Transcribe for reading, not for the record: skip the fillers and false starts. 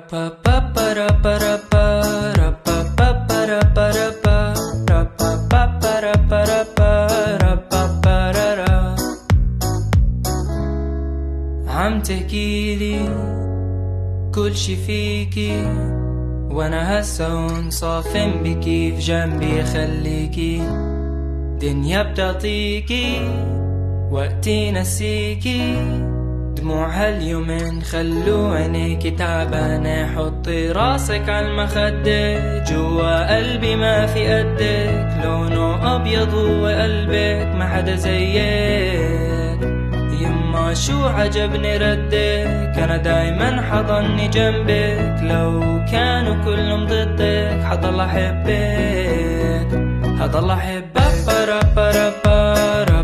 عم تحكيلي كل شي فيكي، وانا هسه هون صافن بكي في جنبي خليكي. دنيا بتعطيكي وقتي نسيكي، دموع هاليومين خلو عينيكي تعبانة. حطي راسك عالمخدة، جوا قلبي ما في قدك، لونه أبيض وقلبك ما حدا زيك. يما شو عجبني ردك، أنا دايما حضني جنبك، لو كانوا كلهم ضدك حضل أحبك، حضل أحبك.